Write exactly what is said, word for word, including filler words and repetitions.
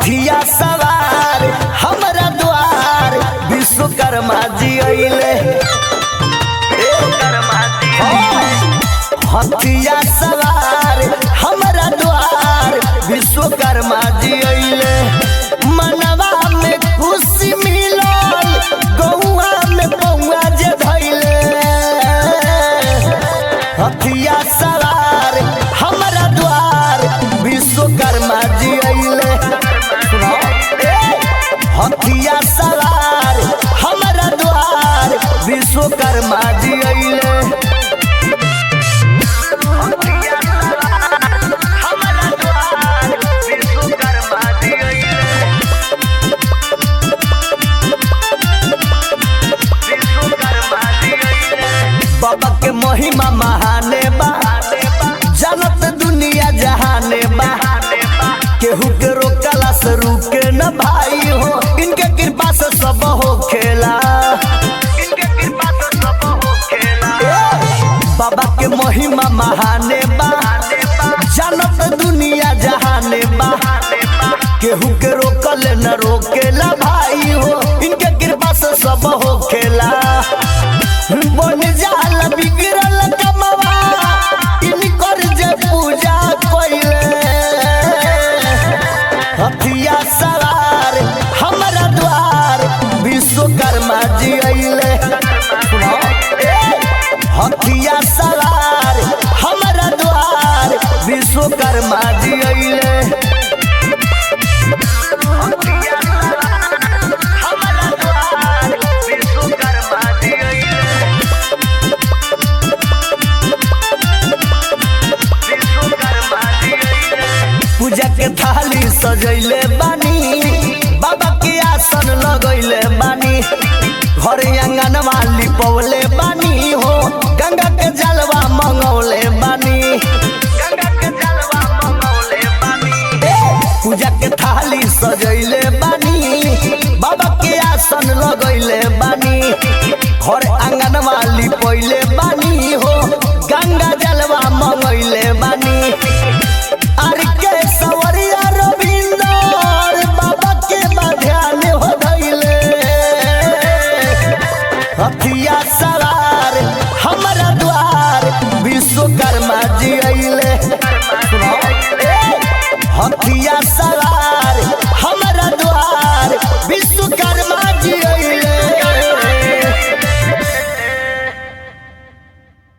हथिया सवार हमरा द्वार विश्वकर्मा जी अइले। हथिया सवार हमरा द्वार विश्वकर्मा जी अइले। मनवा में खुशी मिलल गौआ में बउआ जे धइले। हथिया सवार हमरा द्वार विश्वकर्मा जी अइले। हथिया सवार हमरा द्वार विश्वकर्मा जी अइले। बाबा के महिमा महाने बा जानत दुनिया जहाने बा। केहू के रोकला से रुके न भाई हो इनके कृपा से सब हो खेला। बाबा के महिमा महाने बा जानत दुनिया जहाने बा। केहू के रोकल न रोकेला भाई हो इनके कृपा से सब हो खेला। बन जाल बिगड़ल कमवा इनकर जे पूजा कइले। हथिया सवार हमरा द्वार विश्वकर्मा जी अइले। हथिया सवार हमरा द्वार विश्वकर्मा जी अइले। पूजा के थाली सजैले बानी बाबा के आसन लगैले बानी। घर आंगन वाली पवले बानी हो गंगा के जलवा मंगौले बानी। पूजा के थाली सजैले बानी बाबा के आसन लगैले बानी। घर आंगन वाली पहिले बानी हो गंगा